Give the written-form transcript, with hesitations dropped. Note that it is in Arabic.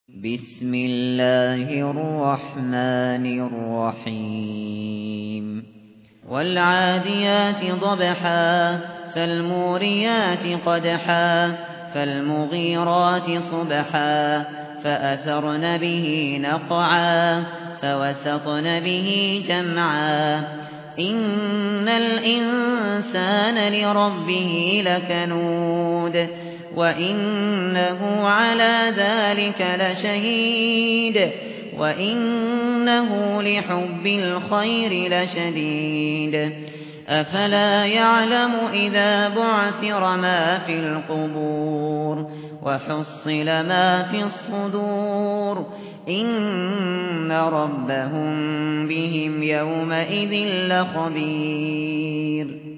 بسم الله الرحمن الرحيم والعاديات ضبحا فالموريات قدحا فالمغيرات صبحا فأثرن به نقعا فوسطن به جمعا إن الإنسان لربه لكنود وإنه على ذلك لشهيد وإنه لحب الخير لشديد أفلا يعلم إذا بعثر ما في القبور وحصل ما في الصدور إن ربهم بهم يومئذ لخبير